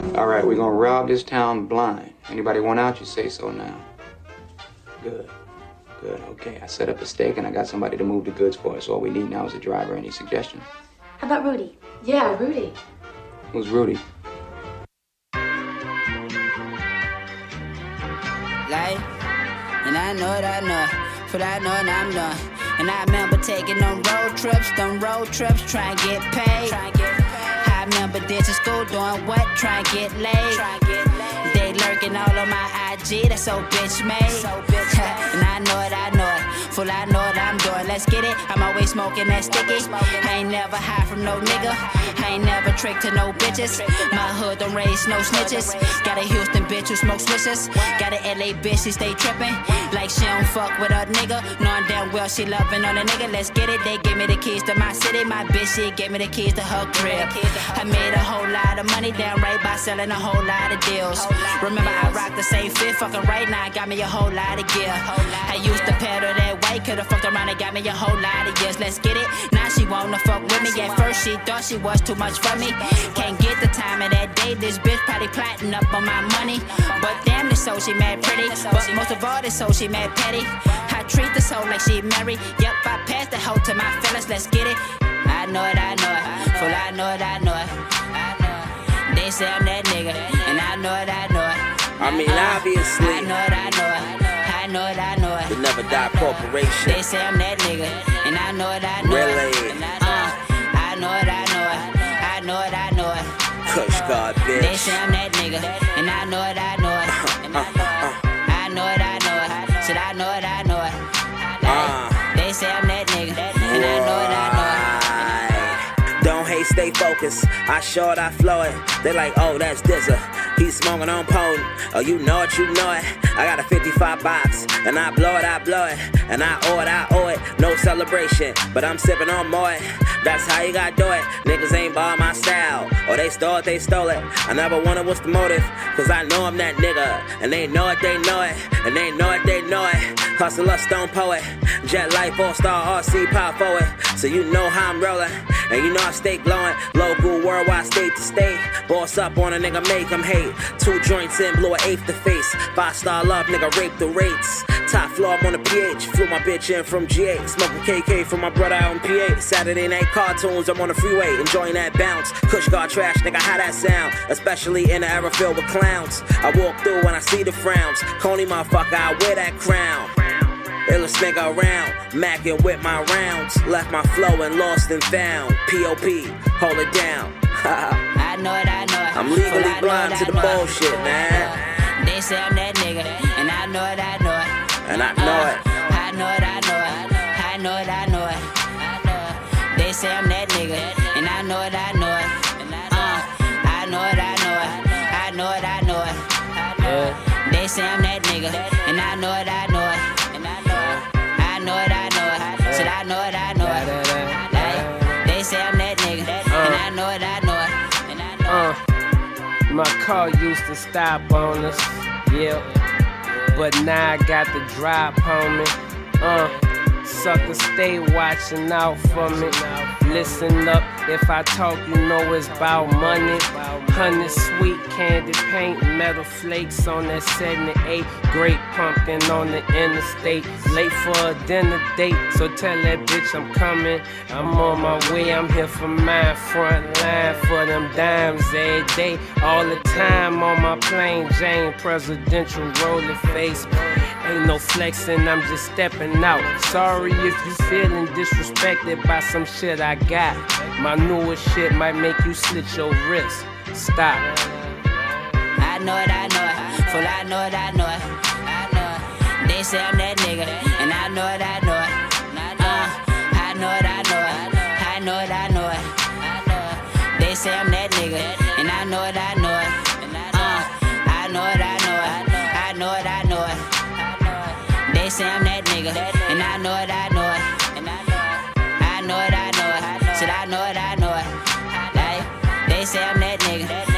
All right, we're gonna rob this town blind. Anybody want out, you say so now. Good. Good, okay. I set up a stake and I got somebody to move the goods for us. All we need now is a driver. Any suggestions? How about Rudy? Yeah, Rudy. Who's Rudy? Like, and I know it, but I know it, I'm done. And I remember taking them road trips, try and get paid. I remember ditching school, doing what? Try and get laid. They lurking all on my IG, that's so bitch made. And I know it, full I know what I'm doing, let's get it. I'm always smoking that sticky. I ain't never high from no nigga. I ain't never tricked to no bitches. My hood don't raise no snitches. Got a Houston bitch who smoke switches. Got a LA bitch, she stay tripping. Like she don't fuck with a nigga. Knowing damn well she loving on a nigga, let's get it. They give me the keys to my city. My bitch, she gave me the keys to her crib. I made a whole lot of money down right by selling a whole lot of deals. Remember I rocked the same fit, fucking right now, got me a whole lot of gear. I used to pedal that white, could've fucked around and got me a whole lot of years. Let's get it, now she wanna fuck with me. At first she thought she was too much for me. Can't get the time of that day, this bitch probably plotting up on my money. But damn, this soul she mad pretty, but most of all this soul she mad petty. I treat this hoe like she married, yep, I passed the hoe to my fellas, let's get it. I know it, full I know it. They say I'm that nigga, and I know it. I mean, obviously, I know it. The Never Die Corporation. They say I'm that nigga, and I know it. Really? I know it. Kush God, bitch. They say I'm that nigga, and I know it. I know it. Said I know it. They say I'm that nigga, and I know it. Don't hate, stay focused. I short, I flow it. They like, oh, that's Dizza. He's smoking on potent. Oh, you know it. I got a 55 box, and I blow it. And I owe it. No celebration, but I'm sipping on more. That's how you gotta do it. Niggas ain't ball my style. Or they stole it. I never wonder what's the motive, cause I know I'm that nigga. And they know it. And they know it. Hustler, stone poet. Jet life, all-star, RC, power forward. So you know how I'm rolling. And you know I stay glowing. Local, worldwide, state to state. Boss up on a nigga, make him hate. 2 joints in, blew an 8th to face. 5-star love, nigga, rape the rates. Top floor, I'm on the PH. Flew my bitch in from G8. Smoking KK from my brother out in PA. Saturday night cartoons, I'm on the freeway. Enjoying that bounce. Kush guard trash, nigga, how that sound? Especially in an era filled with clowns. I walk through when I see the frowns. Coney motherfucker, I wear that crown. Illest nigga around, mackin' with my rounds. Left my flow and lost and found. P.O.P. hold it down. I know it. I'm legally blind to the bullshit, man. They say I'm that nigga, and I know it. And I know it. I know it. They say I'm that nigga, and I know it. I know it. They say I'm that nigga, and I know it. Said I know it. They say I'm that nigga, and I know it. My car used to stop on us, yeah. But now I got the drop on me. Sucker, stay watching out for me. Listen up, if I talk, you know it's about money. Honey, sweet candy paint, metal flakes on that 78. Great pumpkin on the interstate. Late for a dinner date, so tell that bitch I'm coming. I'm on my way, I'm here for mine. Front line for them dimes every day. All the time on my plain Jane, presidential rolling face. Ain't no flexing, I'm just stepping out. Sorry if you feeling disrespected by some shit I got. My newest shit might make you slit your wrist. Stop. I know it. Full I know it. They say I'm that nigga, and I know it. I know it. They say I'm that nigga, and I know it. I know it. They say I'm that nigga, and I know it. Said I know it. Like, they say I'm that nigga.